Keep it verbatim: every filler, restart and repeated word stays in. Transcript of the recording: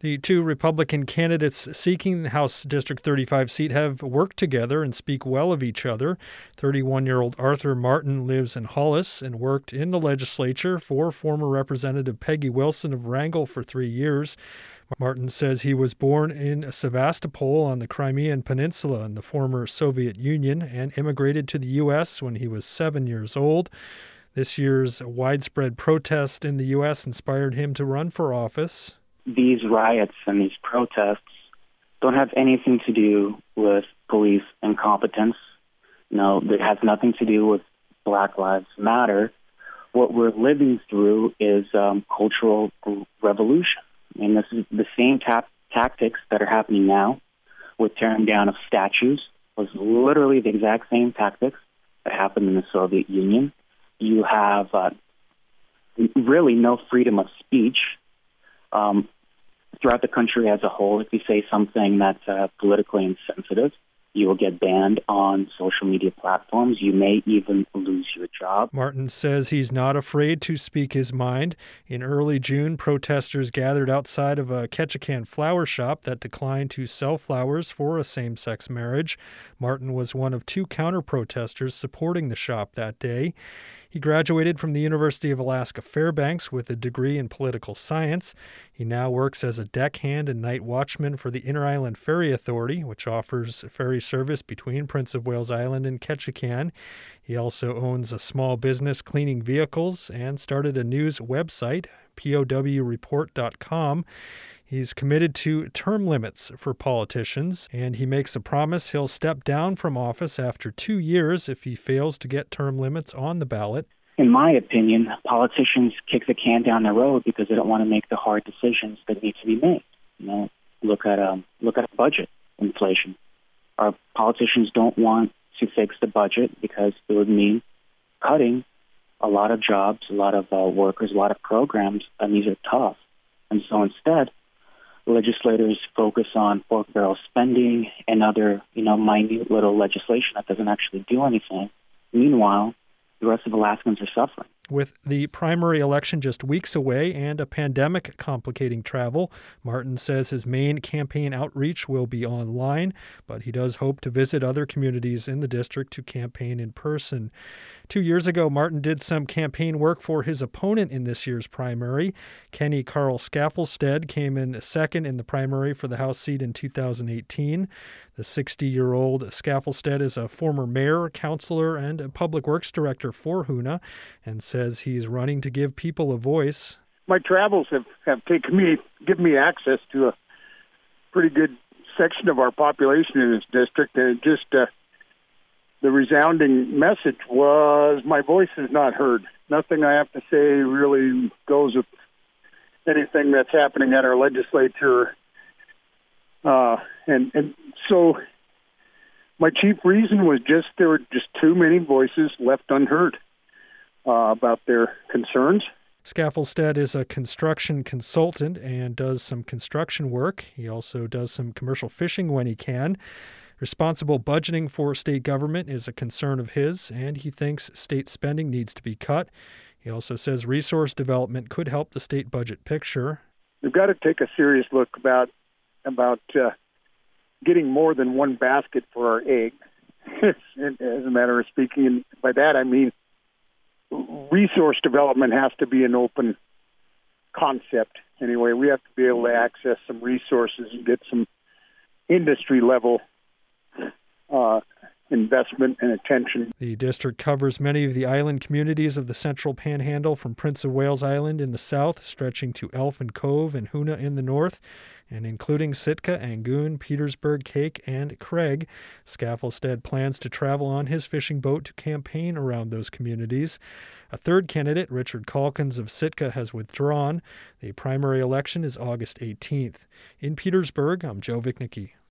The two Republican candidates seeking the House District thirty-five seat have worked together and speak well of each other. thirty-one-year-old Arthur Martin lives in Hollis and worked in the legislature for former Representative Peggy Wilson of Wrangell for three years. Martin says he was born in Sevastopol on the Crimean Peninsula in the former Soviet Union and immigrated to the U S when he was seven years old. This year's widespread protest in the U S inspired him to run for office. These riots and these protests don't have anything to do with police incompetence. No, it has nothing to do with Black Lives Matter. What we're living through is um, cultural revolution. And this is the same ta- tactics that are happening now with tearing down of statues was literally the exact same tactics that happened in the Soviet Union. You have uh, really no freedom of speech. Um, throughout the country as a whole, if you say something that's uh, politically insensitive, you will get banned on social media platforms. You may even lose your job. Martin says he's not afraid to speak his mind. In early June, protesters gathered outside of a Ketchikan flower shop that declined to sell flowers for a same-sex marriage. Martin was one of two counter-protesters supporting the shop that day. He graduated from the University of Alaska Fairbanks with a degree in political science. He now works as a deckhand and night watchman for the Inter-Island Ferry Authority, which offers ferry service between Prince of Wales Island and Ketchikan. He also owns a small business cleaning vehicles and started a news website, P O W report dot com. He's committed to term limits for politicians, and he makes a promise he'll step down from office after two years if he fails to get term limits on the ballot. In my opinion, politicians kick the can down the road because they don't want to make the hard decisions that need to be made. You know, look at um, look at budget inflation. Our politicians don't want to fix the budget because it would mean cutting a lot of jobs, a lot of uh, workers, a lot of programs, and these are tough. And so instead, legislators focus on pork barrel spending and other, you know, minute little legislation that doesn't actually do anything. Meanwhile, the rest of Alaskans are suffering. With the primary election just weeks away and a pandemic complicating travel, Martin says his main campaign outreach will be online, but he does hope to visit other communities in the district to campaign in person. Two years ago, Martin did some campaign work for his opponent in this year's primary. Kenny Carl Skaffelstead came in second in the primary for the House seat in two thousand eighteen. The sixty-year-old Skaffelstead is a former mayor, councilor, and a public works director for Hoonah, and says he's running to give people a voice. My travels have, have taken me, given me access to a pretty good section of our population in this district, and it just uh, the resounding message was my voice is not heard. Nothing I have to say really goes with anything that's happening at our legislature. Uh, and, and so my chief reason was just there were just too many voices left unheard uh, about their concerns. Skaffelstead is a construction consultant and does some construction work. He also does some commercial fishing when he can. Responsible budgeting for state government is a concern of his, and he thinks state spending needs to be cut. He also says resource development could help the state budget picture. We've got to take a serious look about about uh, getting more than one basket for our egg, as a matter of speaking. And by that I mean resource development has to be an open concept. Anyway, we have to be able to access some resources and get some industry level uh, investment and attention. The district covers many of the island communities of the Central Panhandle, from Prince of Wales Island in the south, stretching to Elfin Cove and Hoonah in the north, and including Sitka, Angoon, Petersburg, Cake, and Craig. Skaffelstead plans to travel on his fishing boat to campaign around those communities. A third candidate, Richard Calkins of Sitka, has withdrawn. The primary election is August eighteenth. In Petersburg, I'm Joe Vichnicki.